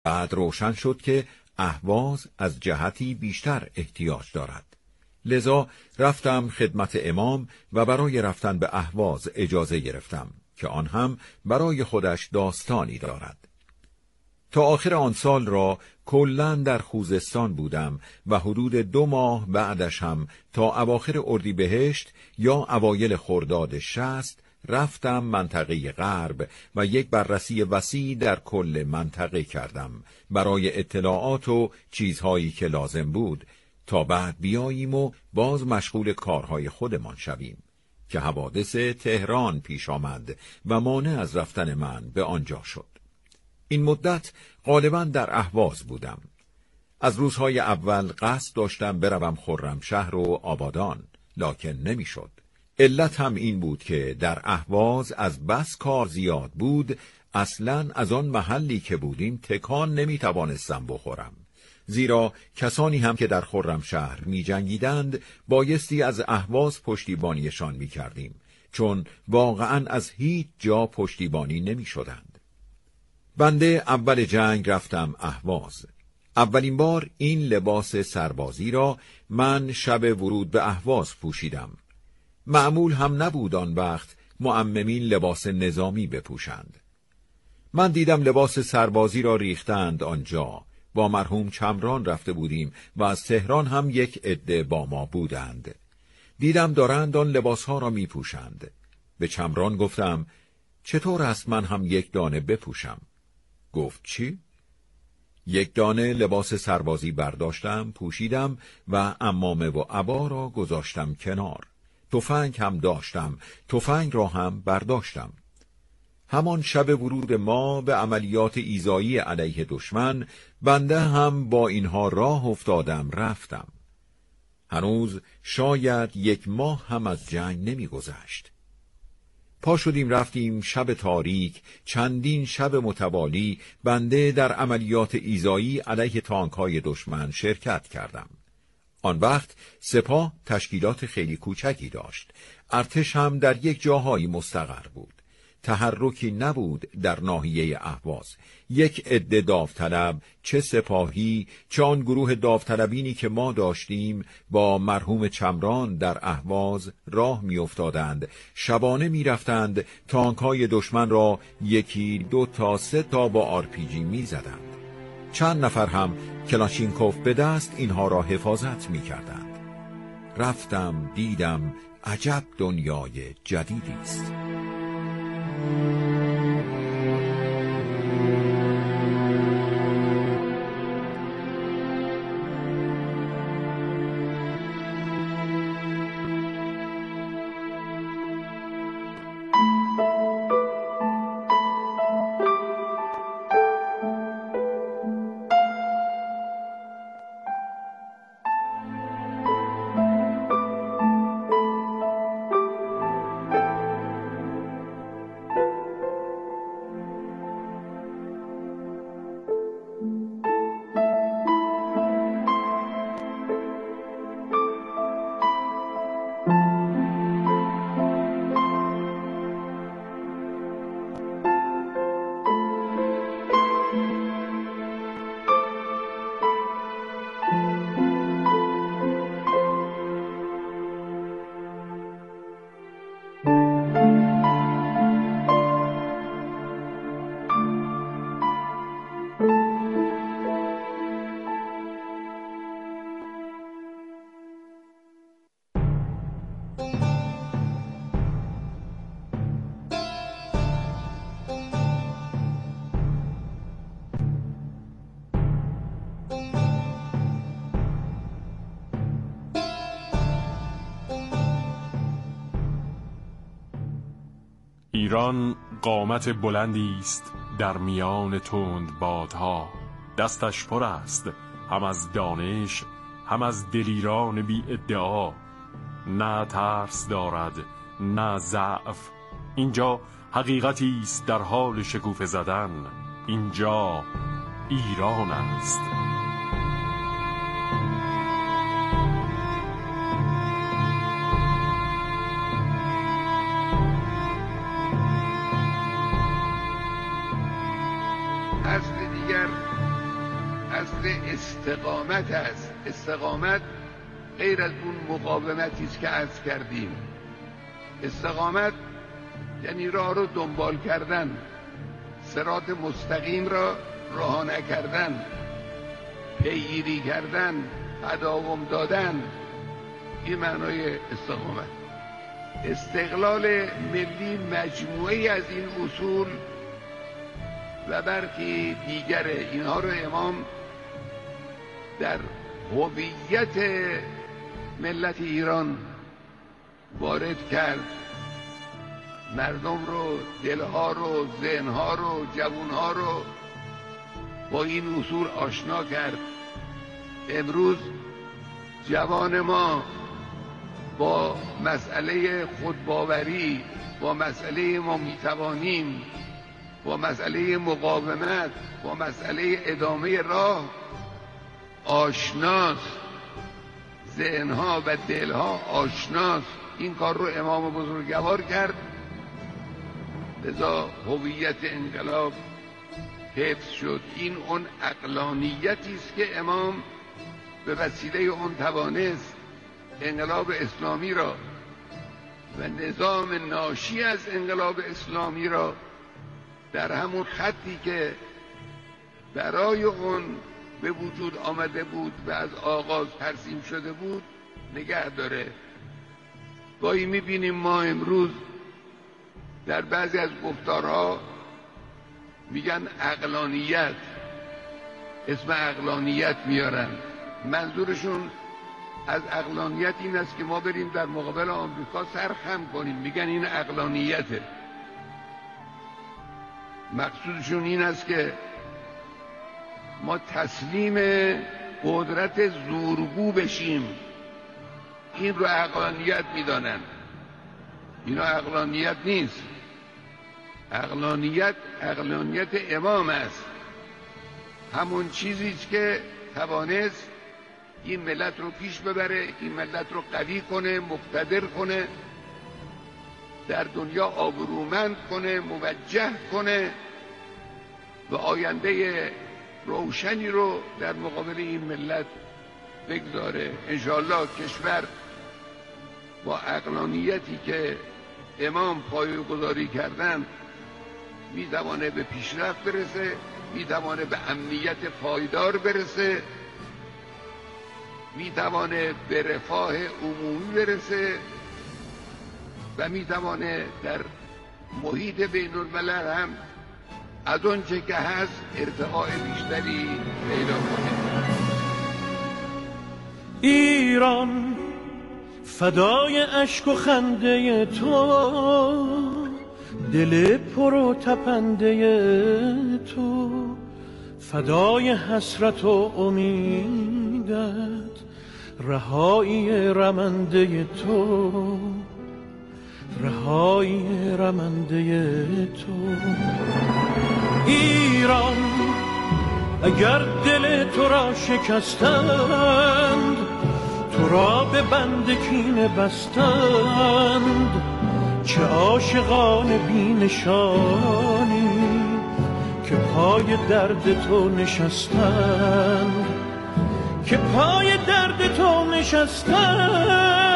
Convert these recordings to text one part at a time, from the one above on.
بعد روشن شد که اهواز از جهتی بیشتر احتیاج دارد. لذا رفتم خدمت امام و برای رفتن به اهواز اجازه گرفتم که آن هم برای خودش داستانی دارد. تا آخر آن سال را کلاً در خوزستان بودم و حدود 2 ماه بعدش هم تا اواخر اردیبهشت یا اوایل خرداد 60 رفتم منطقه غرب و یک بررسی وسیع در کل منطقه کردم برای اطلاعات و چیزهایی که لازم بود تا بعد بیاییم و باز مشغول کارهای خودمان شویم که حوادث تهران پیش آمد و مانع از رفتن من به آنجا شد. این مدت غالباً در اهواز بودم. از روزهای اول قصد داشتم بروم خرمشهر و آبادان، لکن نمیشد. علت هم این بود که در اهواز از بس کار زیاد بود، اصلاً از آن محلی که بودیم تکان نمیتوانستم بخورم. زیرا کسانی هم که در خرمشهر می جنگیدند بایستی از اهواز پشتیبانیشان می کردیم، چون واقعاً از هیچ جا پشتیبانی نمی شدند. بنده اول جنگ رفتم اهواز. اولین بار این لباس سربازی را من شب ورود به اهواز پوشیدم. معمول هم نبود آن وقت معممین لباس نظامی بپوشند. من دیدم لباس سربازی را ریختند آنجا. با مرحوم چمران رفته بودیم و از تهران هم یک عده با ما بودند. دیدم دارند آن لباسها را می پوشند. به چمران گفتم چطور است من هم یک دانه بپوشم؟ گفت چی؟ یک دانه لباس سربازی برداشتم، پوشیدم و عمامه و عبا را گذاشتم کنار. تفنگ هم داشتم، تفنگ را هم برداشتم. همان شب ورود ما به عملیات ایذایی علیه دشمن، بنده هم با اینها راه افتادم رفتم. هنوز شاید 1 ماه هم از جنگ نمی گذشت. پا شدیم رفتیم شب تاریک، چندین شب متوالی بنده در عملیات ایذایی علیه تانک‌های دشمن شرکت کردم. آن وقت سپاه تشکیلات خیلی کوچکی داشت. ارتش هم در یک جاهایی مستقر بود. تحرکی نبود در ناحیه اهواز. یک عده داوطلب، چه سپاهی چه آن گروه داوطلبینی که ما داشتیم، با مرحوم چمران در اهواز راه می افتادند. شبانه می رفتند تانک‌های دشمن را 1 2 تا 3 تا با RPG می زدند. چند نفر هم کلاشینکوف به دست اینها را حفاظت می کردند. رفتم دیدم عجب دنیای جدیدی است. ایران قامت بلندی است در میان تند بادها، دستش پر است هم از دانش هم از دلیران بی ادعا. نه ترس دارد نه ضعف، اینجا حقیقتی است در حال شکوفه زدن. اینجا ایران است. فصل دیگر اصل استقامت است. استقامت غیر از اون مقاومتی است که عرض کردیم. استقامت یعنی راه رو دنبال کردن، صراط مستقیم را رها نکردن، پیگیری کردن، تداوم دادن. این معنای استقامت. استقلال ملی مجموعی از این اصول و برخی دیگر اینها رو امام در هویت ملت ایران وارد کرد. مردم رو، دلها رو، ذهنها رو، جوانها رو با این اصول آشنا کرد. امروز جوان ما با مسئله خودباوری، با مسئله ما میتوانیم، با مسئله مقاومت، با مسئله ادامه راه آشناست. ذهنها و دلها آشناست. این کار رو امام بزرگوار کرد. لذا هویت انقلاب حفظ شد. این اون عقلانیتی است که امام به وسیله اون توانست انقلاب اسلامی را و نظام ناشی از انقلاب اسلامی را در همون خطی که برای اون به وجود آمده بود و از آغاز ترسیم شده بود نگه داره. گاهی میبینیم ما امروز در بعضی از گفتارها میگن عقلانیت، اسم عقلانیت میارن. منظورشون از عقلانیت این است که ما بریم در مقابل آمریکا سر خم کنیم، میگن این عقلانیته. مقصودشون این است که ما تسلیم قدرت زورگو بشیم. این رو عقلانیت میدانن. اینا عقلانیت نیست. عقلانیت امام است. همون چیزیست که توانست این ملت رو پیش ببره، این ملت رو قوی کنه، مقتدر کنه، در دنیا آبرومند کنه، موجه کنه و آینده روشنی رو در مقابل این ملت بگذاره. انشاءالله کشور با عقلانیتی که امام پایه‌گذاری کردن میتوانه به پیشرفت برسه، میتوانه به امنیت پایدار برسه، میتوانه به رفاه عمومی برسه و میتوانه در محیط بین الملل هم از اون چه که هست ارتقاء بیشتری پیدا کنه. ایران فدای اشک و خنده تو، دل پر و تپنده تو، فدای حسرت و امیدت، رهایی رمنده تو، رهایی رمنده تو. ایران اگر دل تو را شکستند، تو را به بند کینه بستند، چه عاشقان بی نشانی که پای درد تو نشستند، که پای درد تو نشستند.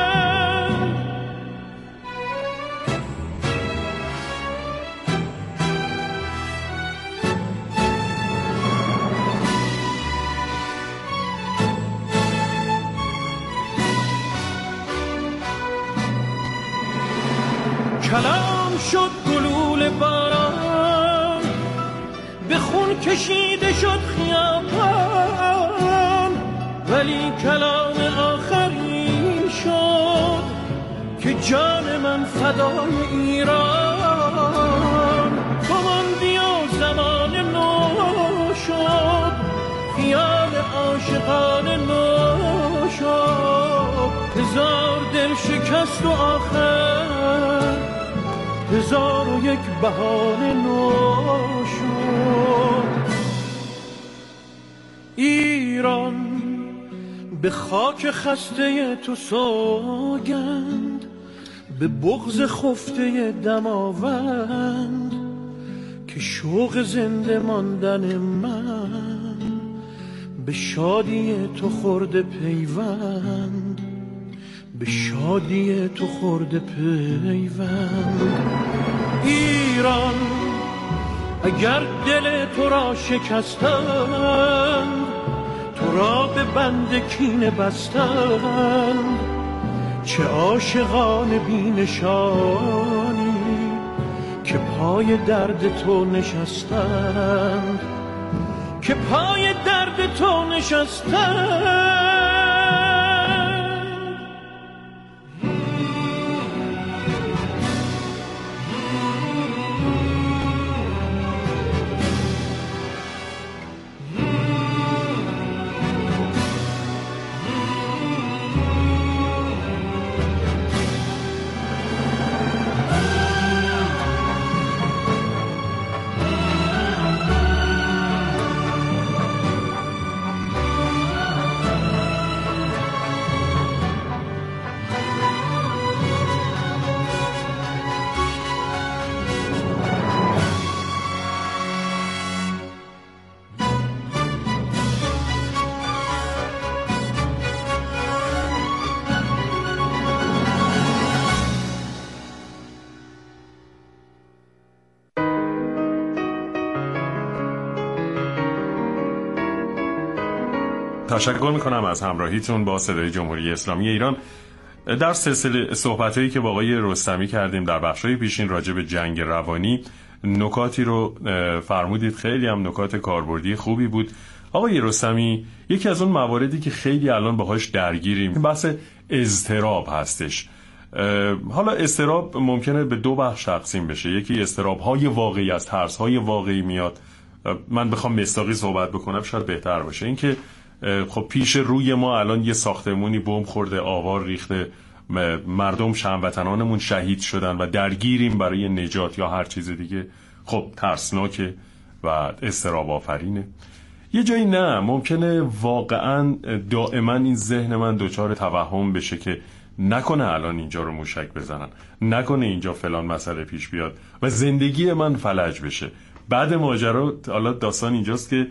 کلام شد گلول باران، به خون کشیده شد خیابان، ولی کلام آخرین شد که جان من فدای ایران. تو ماندی و زمان نو شد، خیال عاشقان نو شد، هزار دل شکست و آخر هزار و یک بهانه نو شد. ایران به خاک خسته تو سوگند، به بغض خفته دماوند، که شوق زنده ماندن من به شادی تو خورده پیوند، به شادی تو خورده پیوند. ایران اگر دل تو را شکستند، تو را به بند کینه بستند، چه عاشقان بینشانی که پای درد تو نشستند، که پای درد تو نشستند. تشکر میکنم از همراهیتون با صدای جمهوری اسلامی ایران در سلسله صحبتایی که با آقای رستمی کردیم در بخشای پیشین راجع به جنگ روانی. نکاتی رو فرمودید، خیلی هم نکات کاربردی خوبی بود. آقای رستمی، یکی از اون مواردی که خیلی الان باهاش درگیریم بحث اضطراب هستش. حالا اضطراب ممکنه به دو بخش تقسیم بشه. یکی اضطراب‌های واقعی از ترس‌های واقعی میاد. من بخوام مصداقی صحبت بکنم شاید بهتر باشه. اینکه خب پیش روی ما الان یه ساختمونی بمب خورده، آوار ریخته، مردم هموطنانمون شهید شدن و درگیریم برای نجات یا هر چیز دیگه، خب ترسناکه و اضطراب آفرینه. یه جایی نه، ممکنه واقعا دائما این ذهن من دچار توهم بشه که نکنه الان اینجا رو موشک بزنن، نکنه اینجا فلان مسئله پیش بیاد و زندگی من فلج بشه. بعد ماجرا حالا داستان اینجاست که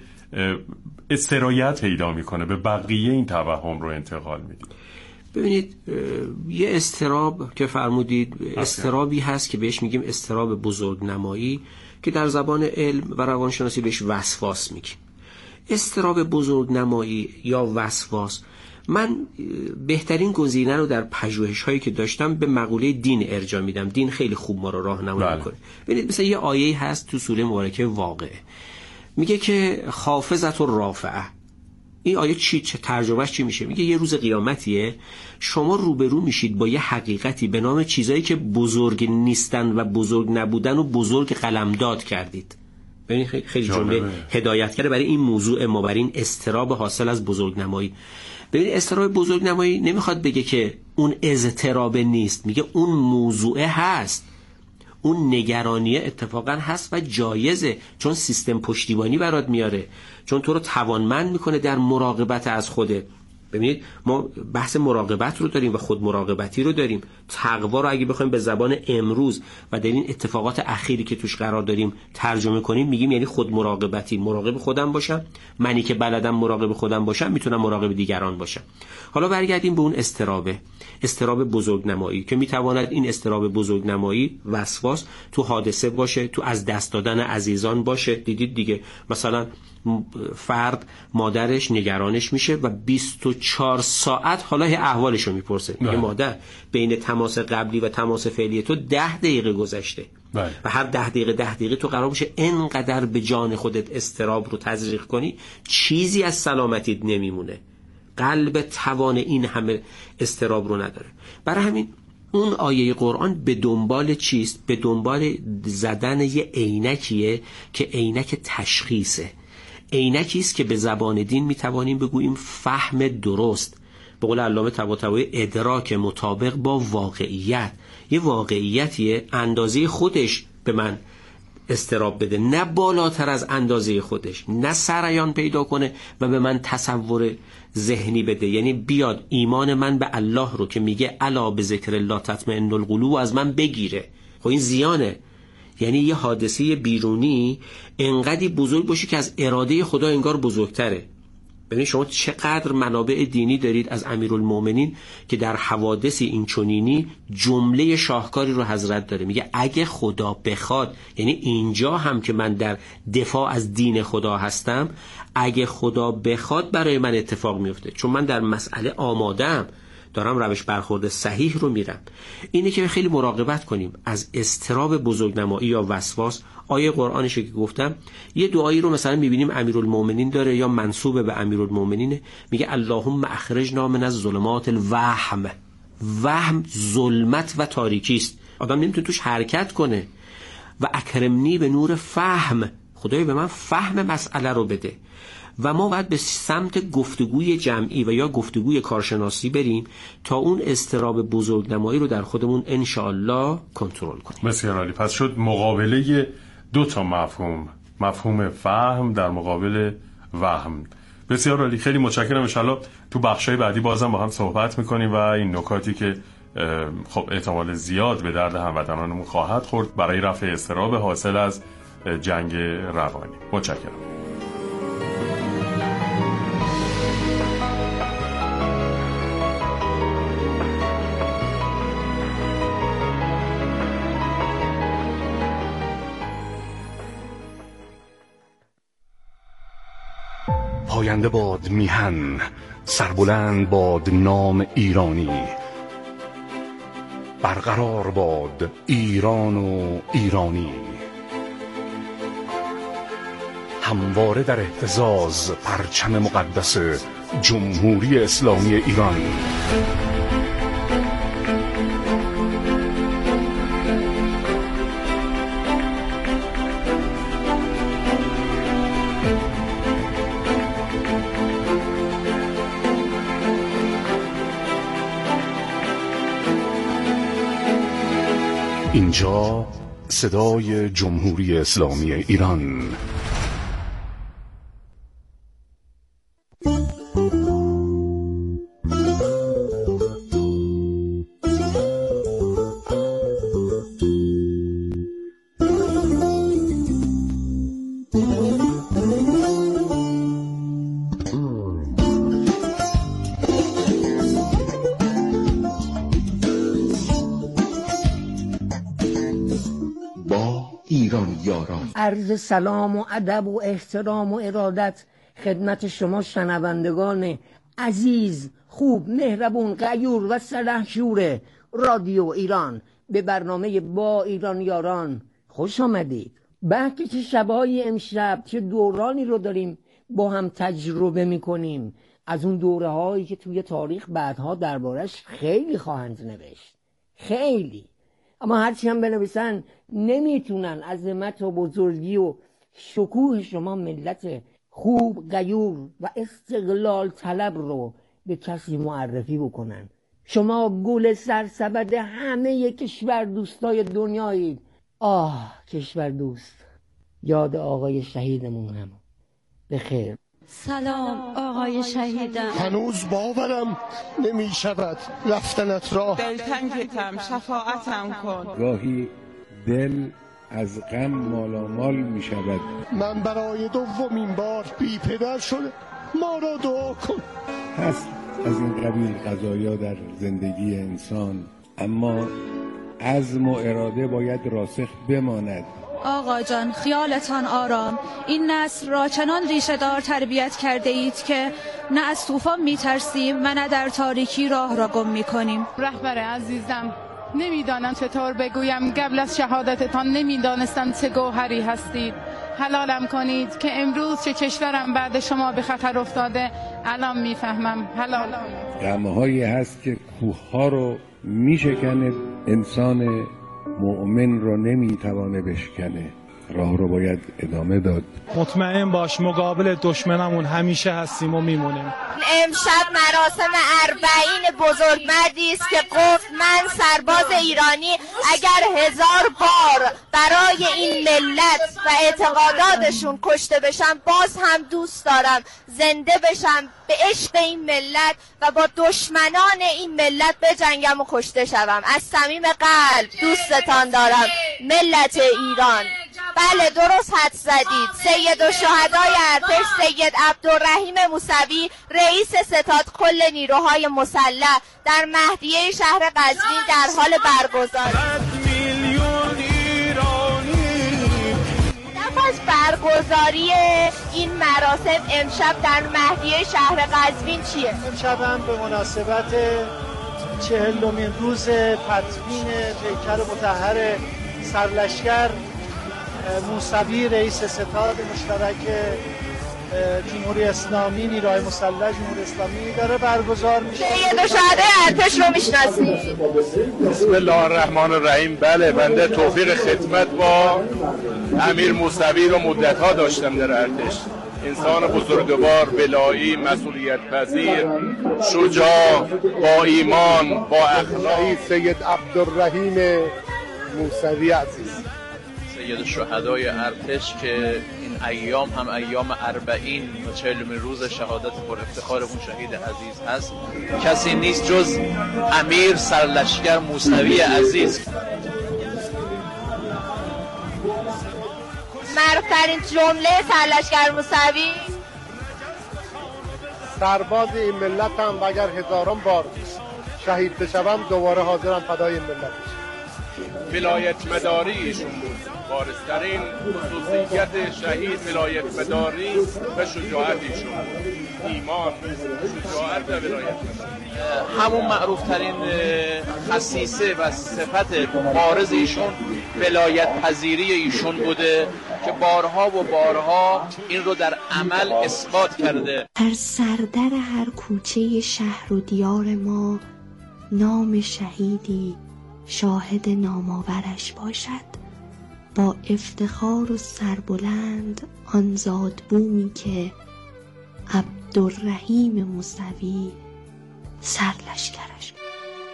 استرایت پیدا میکنه، به بقیه این توهم رو انتقال میده. ببینید یه اضطراب که فرمودید اضطرابی هست که بهش میگیم اضطراب بزرگنمایی که در زبان علم و روانشناسی بهش وسواس میگیم. اضطراب بزرگنمایی یا وسواس، من بهترین گزینه رو در پژوهش‌هایی که داشتم به مقوله دین ارجاع میدم. دین خیلی خوب ما رو راهنمایی میکنه. ببینید مثلا یه آیه‌ای هست تو سوره مبارکه واقعه، میگه که حافظت الرافعه. این آیه چه ترجمهش چی میشه؟ میگه یه روز قیامتیه، شما روبرو میشید با یه حقیقتی به نام چیزایی که بزرگ نیستن و بزرگ نبودن و بزرگ قلمداد کردید. ببینید خیلی جمله هدایتگر برای این موضوع ما، برای این اضطراب حاصل از بزرگنمایی. ببینید اضطراب بزرگنمایی نمیخواد بگه که اون اضطراب نیست، میگه اون موضوعه هست، اون نگرانیه اتفاقا هست و جایزه، چون سیستم پشتیبانی برات میاره، چون تو رو توانمند میکنه در مراقبت از خوده. ببینید ما بحث مراقبت رو داریم و خود مراقبتی رو داریم. تقوا رو اگه بخوایم به زبان امروز و در این اتفاقات اخیری که توش قرار داریم ترجمه کنیم، میگیم یعنی خود مراقبتی. مراقب خودم باشم، منی که بلدم مراقب خودم باشم میتونم مراقب دیگران باشم. حالا برگردیم به اون اضطراب بزرگنمایی که میتواند این اضطراب بزرگنمایی وسواس تو حادثه باشه، تو از دست دادن عزیزان باشه. دیدید دیگه مثلا فرد مادرش نگرانش میشه و 24 ساعت حالا احوالش رو میپرسه، میگه مادر بین تماس قبلی و تماس فعلی تو 10 دقیقه گذشته و هر 10 دقیقه تو قرار باشه انقدر به جان خودت اضطراب رو تزریق کنی، چیزی از سلامتیت نمیمونه. قلب توان این همه اضطراب رو نداره. برای همین اون آیه قرآن به دنبال چیست؟ به دنبال زدن یه عینکیه که عینک تشخیصه، عینکی است که به زبان دین میتوانیم بگوییم فهم درست، به قول علامه طباطبایی ادراک مطابق با واقعیت. یه واقعیتیه اندازه خودش به من اضطراب بده، نه بالاتر از اندازه خودش، نه سریان پیدا کنه و به من تصور ذهنی بده. یعنی بیاد ایمان من به الله رو که میگه الا به ذکر الله تطمئن القلوب از من بگیره. خب این زیانه. یعنی یه حادثه بیرونی انقدی بزرگ باشه که از اراده خدا انگار بزرگتره. ببینید شما چقدر منابع دینی دارید از امیرالمومنین که در حوادث این چنینی جمله شاهکاری رو حضرت داره، میگه اگه خدا بخواد، یعنی اینجا هم که من در دفاع از دین خدا هستم، اگه خدا بخواد برای من اتفاق میفته، چون من در مسئله آماده‌ام، دارم روش برخورد صحیح رو میرم. اینه که خیلی مراقبت کنیم از اضطراب بزرگنمایی یا وسواس. آیه قرآنش که گفتم، یه دعایی رو مثلا میبینیم امیرالمومنین داره یا منسوب به امیرالمومنینه، میگه اللهم اخرجنا من الظلمات الوهم. وهم ظلمت و تاریکی است، آدم نمیتونه توش حرکت کنه. و اکرمنی به نور فهم، خدای به من فهم مسئله رو بده. و ما باید به سمت گفتگوی جمعی و یا گفتگوی کارشناسی بریم تا اون اضطراب بزرگنمایی رو در خودمون انشاءالله کنترل کنیم. بسیار عالی. پس شد مقابله دو تا مفهوم فهم در مقابل وهم. بسیار عالی، خیلی متشکرم. انشاءالله تو بخشای بعدی بازم با هم صحبت میکنیم و این نکاتی که خب احتمال زیاد به درد هموطنانمون خواهد خورد برای رفع اضطراب حاصل از جنگ روانی. متشکرم. پاینده باد میهن، سربلند باد نام ایرانی، برقرار باد ایران و ایرانی، همواره در اهتزاز پرچم مقدس جمهوری اسلامی ایران. اینجا صدای جمهوری اسلامی ایران. عرض سلام و ادب و احترام و ارادت خدمت شما شنوندگان عزیز، خوب، مهربون، غیور و سلحشور رادیو ایران. به برنامه با ایران یاران خوش آمدید. بحث چه شبهای امشب، چه دورانی رو داریم با هم تجربه میکنیم، از اون دوره هایی که توی تاریخ بعدها دربارش خیلی خواهند نوشت، خیلی. اما هرچی هم بنویسن نمیتونن عظمت و بزرگی و شکوه شما ملت خوب، غیور و استقلال طلب رو به کسی معرفی بکنن. شما گل سرسبد همه کشور دوستای دنیایید. آه کشور دوست، یاد آقای شهیدمون هم به خیر. سلام آقای شهیدم. هنوز باورم نمی شود رفتنت را. دلتنگتم، شفاعتم کن. گاهی دل از غم مالامال می شود. من برای دومین بار بی پدر شده، ما را دعا کن. هست از این قبیل قضایا در زندگی انسان، اما عزم و اراده باید راسخ بماند. آقا جان خیالتان آرام، این نسل را چنان ریشه دار تربیت کرده اید که نه از طوفان میترسیم و نه در تاریکی راه را گم میکنیم. رهبر عزیزم، نمیدانم چطور بگویم، قبل از شهادتتان نمیدانستم چه گوهری هستید. حلالم کنید که امروز چه کشورم بعد شما به خطر افتاده، الان میفهمم. حلال غمهایی هست که کوهها رو میشکنه، انسان مؤمن رو نمیتوانه بشکنه. راه رو باید ادامه داد. مطمئن باش مقابل دشمنمون همیشه هستیم و میمونیم. امشب مراسم اربعین بزرگمردی است که گفت من سرباز ایرانی اگر 1000 بار برای این ملت و اعتقاداتشون کشته بشم، باز هم دوست دارم زنده بشم به عشق این ملت و با دشمنان این ملت بجنگم و کشته شوم. از صمیم قلب دوستتان دارم ملت ایران. بله درست حد زدید. سید الشهدای ارتش سید عبدالرحیم موسوی رئیس ستاد کل نیروهای مسلح در مهدیه شهر قزوین در حال برگزاری. از برگزاری این مراسم امشب در مهدیه شهر قزوین چیه؟ امشب هم به مناسبت 40مین روز تدفین پیکر مطهر سرلشکر موسوی رئیس ستاد مشترک جمهوری اسلامی، نیروهای مسلح جمهوری اسلامی داره برگزار میشه. سید الشهدای ارتش رو میشناسید؟ بسم الله الرحمن الرحیم. بله، بنده توفیق خدمت با امیر موسوی رو مدت‌ها داشتم در ارتش. انسان بزرگوار، ولایی، مسئولیت پذیر، شجاع، با ایمان، با اخلاق. سید عبدالرحیم موسوی عزیز، سید الشهدای ارتش که این ایام هم ایام 40 و 40مین روز شهادت پر افتخار اون شهید عزیز هست، کسی نیست جز امیر سرلشکر موسوی عزیز. معروفترین جمله سرلشکر موسوی: سرباز این ملت هم و اگر هزاران بار شهید بشوم دوباره حاضرم فدای این ملت بشم. ولایت مداری ایشون بود. بارزترین خصوصیت شهید ولایت مداری و شجاعت ایشون بود. ایمان، شجاعت و ولایت مداری. همون معروفترین خصیصه و صفت بارز ایشون ولایت پذیری ایشون بوده که بارها و بارها این رو در عمل اثبات کرده. هر سردر هر کوچه شهر و دیار ما نام شهیدی شاهد نامآورش باشد. با افتخار و سربلند آن زاد بومی که عبدالرحیم موسوی سرلشکرش.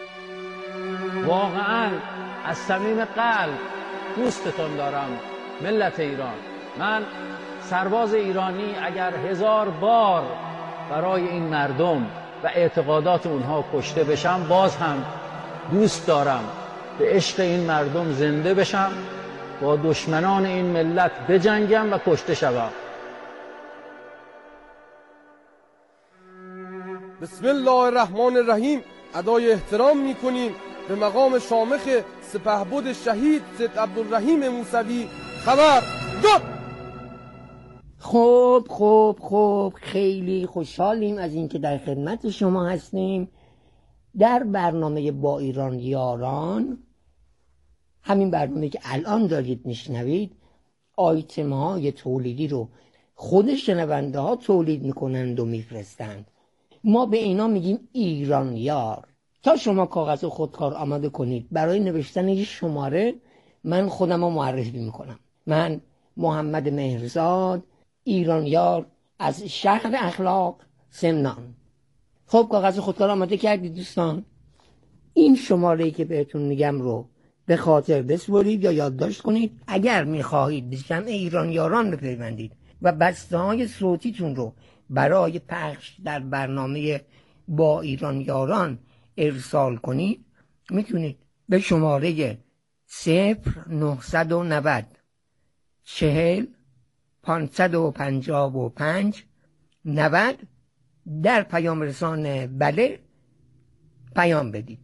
واقعا از صمیم قلب دوستتون دارم ملت ایران. من سرباز ایرانی اگر 1000 بار برای این مردم و اعتقادات اونها کشته بشم، باز هم دوست دارم به عشق این مردم زنده بشم، با دشمنان این ملت بجنگم و کشته شوم. بسم الله الرحمن الرحیم. ادای احترام میکنیم به مقام شامخ سپهبد شهید سید عبدالرحیم موسوی. خبر داد. خب خیلی خوشحالیم از اینکه در خدمت شما هستیم. در برنامه با ایران یاران، همین برنامه که الان دارید میشنوید، آیتم های تولیدی رو خود شنونده ها تولید میکنند و میفرستند. ما به اینا میگیم ایران یار. تا شما کاغذ و خودکار آماده کنید برای نوشتن یک شماره، من خودم رو معرفی میکنم. من محمد مهرزاد، ایران یار از شهر اخلاق سمنان. خب کاغذ خودکار آماده کردید دوستان؟ این شماره‌ای که بهتون میگم رو به خاطر بسپرید یا یادداشت کنید. اگر میخواهید به جمع ایران یاران بپیوندید و بسته‌های صوتیتون رو برای پخش در برنامه با ایران یاران ارسال کنید، میتونید به شماره 0990 40 555 90 در پیام رسان بله پیام بدید.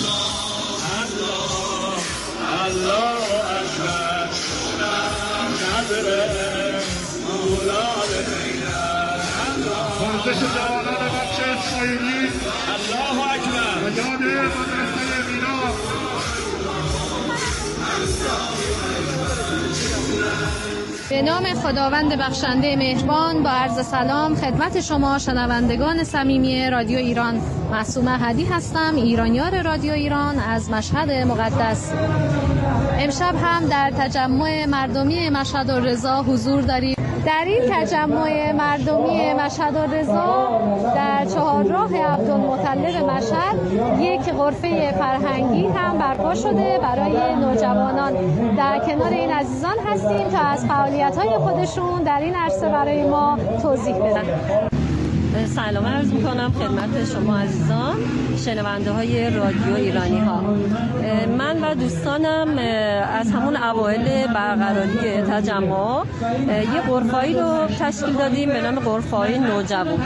به نام خداوند بخشنده مهربان با عرض سلام خدمت شما شنوندگان صمیمی رادیو ایران. معصومه هدی هستم، ایرانیار رادیو ایران از مشهد مقدس. امشب هم در تجمع مردمی مشهد الرضا حضور داریم. در این تجمع مردمی مشهد الرضا در چهارراه عبدالمطلب مشهد یک غرفه فرهنگی هم برپا شده برای نوجوانان. در کنار این عزیزان هستیم تا از فعالیت‌های خودشون در این عرصه برای ما توضیح بدن. سلام عرض میکنم خدمت شما عزیزان شنونده های رادیو ایرانی ها. من و دوستانم از همون اوایل برقراری تجمع یه غرفه‌ای رو تشکیل دادیم به نام غرفه‌های نوجوان.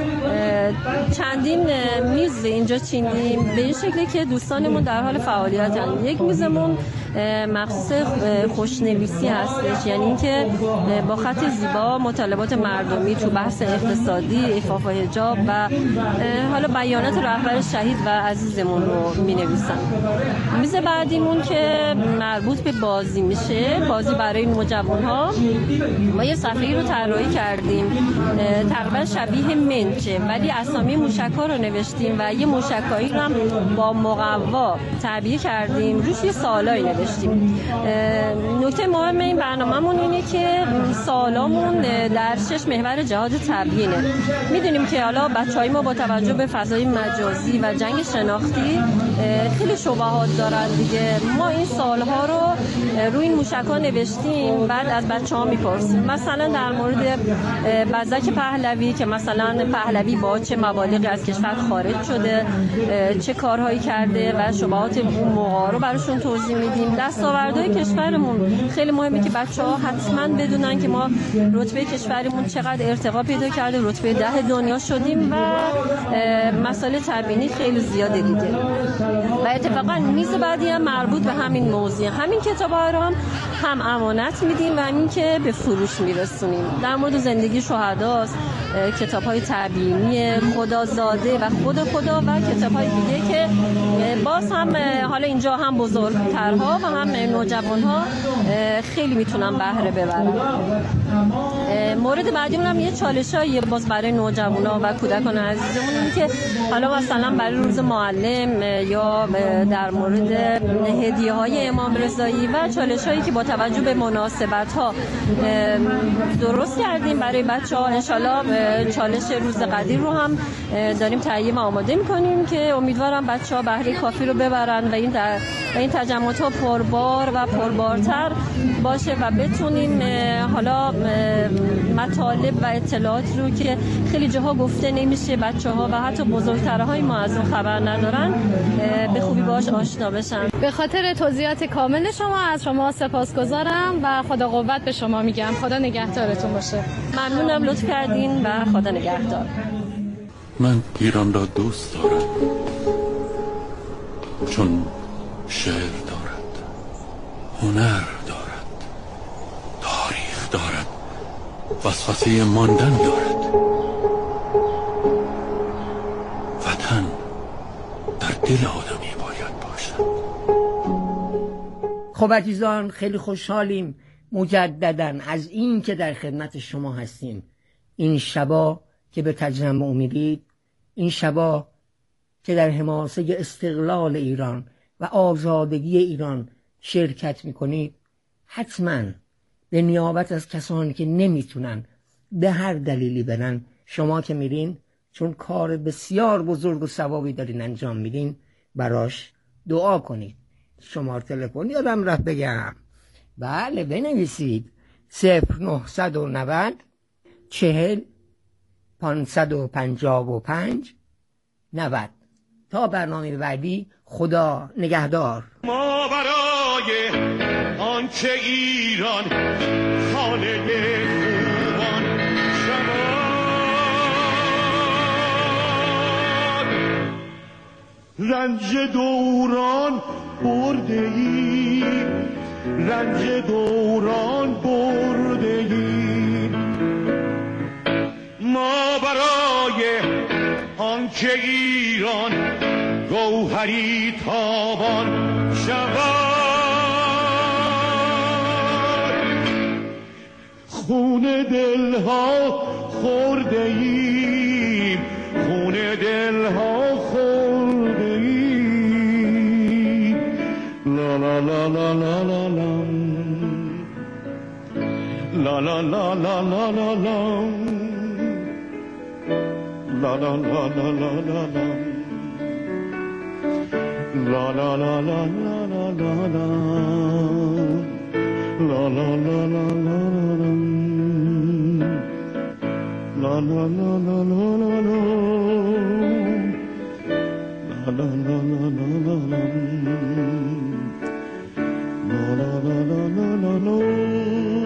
چندین میز اینجا چیندیم به این شکلی که دوستانمون در حال فعالیتن. یک میزمون مخصوص خوشنویسی هستش، یعنی اینکه با خط زیبا مطالبات مردمی تو بحث اقتصادی، عفاف و حجاب و حالا بیانات رهبر شهید و عزیزمون رو می‌نویسن. میز بعدیمون که مربوط به بازی میشه، بازی برای نوجوان‌ها، ما یه صفحه‌ای رو طراحی کردیم تقریبا شبیه منچه، ولی اسامی موشک‌ها رو نوشتیم و یه موشکایی رو هم با مقوا تعبیه کردیم، روش یه سوالایی نوشتیم. نکته مهم این برنامه‌مون اینه که سوالامون در 6 محور جهاد تبیینه. میدونیم که حالا بچهای ما با توجه به فضای مجازی و جنگ شناختی خیلی شبهات دارن دیگه. ما این سوال‌ها رو روی این موشک‌ها نوشتیم، بعد از بچه‌ها می‌پرسیم مثلا در مورد بزک پهلوی که مثلا پهلوی با چه مبالغی از کشور خارج شده، چه کارهایی کرده و شبهات اون موقع رو براشون توضیح میدیم. دستاوردهای کشورمون خیلی مهمه که بچه‌ها حتما بدونن که ما رتبه کشورمون چقدر ارتقا پیدا کرده، رتبه 10 دنیا شدیم و مسائل تبیینی خیلی زیاده دیگه. و اتفاقا میز بعدی هم مربوط به همین موضوع، همین کتاب‌ها رو هم امانت میدیم و همین که به فروش میرسونیم. در مورد زندگی شهداست، کتاب‌های تبیینی، خدازاده و خود خدا و کتاب‌های دیگه که باز هم حالا اینجا هم بزرگترها و هم نوجوان‌ها خیلی میتونن بهره ببرن. مورد بعدیمون هم یه چالش‌های باز برای نوجوان‌ها و کودکان عزیزمون اینه که حالا مثلا برای روز معلم یا در مورد هدیه‌های امام رضایی و چالش‌هایی که با توجه به مناسبت‌ها درست کردیم برای بچه‌ها. انشالله چالش روز قدیر رو هم داریم تهیه و آماده می‌کنیم که امیدوارم بچه‌ها بهره کافی رو ببرن و این تجمعات پربار و پربارتر باشه و بتونیم حالا مطالب و اطلاعات رو که خیلی جاها گفته نمیشه بچه‌ها و حتی بزرگترهای ما از اون خبر ندارن به خوبی باهاش آشنا بشن. به خاطر توضیحات کامل شما از شما سپاسگزارم و خدا قوت به شما میگم. خدا نگهدارتون باشه. ممنونم لطف کردین و خدا نگهدار. من ایران را دوست دارم چون شعر دارد، هنر دارد، تاریخ دارد، وسوسه ماندن دارد. وطن در دل آدمی باید باشد. خب عزیزان خیلی خوشحالیم مجدداً از این که در خدمت شما هستیم. این شبا که به تجمع میرید، این شبا که در حماسه استقلال ایران و آزادگی ایران شرکت میکنید، حتما به نیابت از کسانی که نمیتونن به هر دلیلی برن، شما که میرین چون کار بسیار بزرگ و ثوابی دارین انجام میدین، براش دعا کنید. شماره تلفن یادم رفت بگم، بله بنویسید 0990 40 555 90. تا برنامه بعدی خدا نگهدار. ما برای آنچه ایران خانه خوبان شود، رنج دوران برده ای، رنج دوران برده ای. ما برای آنکه ایران گوهری تابان شود، خون دلها خورده ایم، خون دلها خورده ایم. لا لا لا لا لا لا لا لا لا لا لا لا لا La la la la la la la La la la la la la la la La la la la la la la La la la la la la la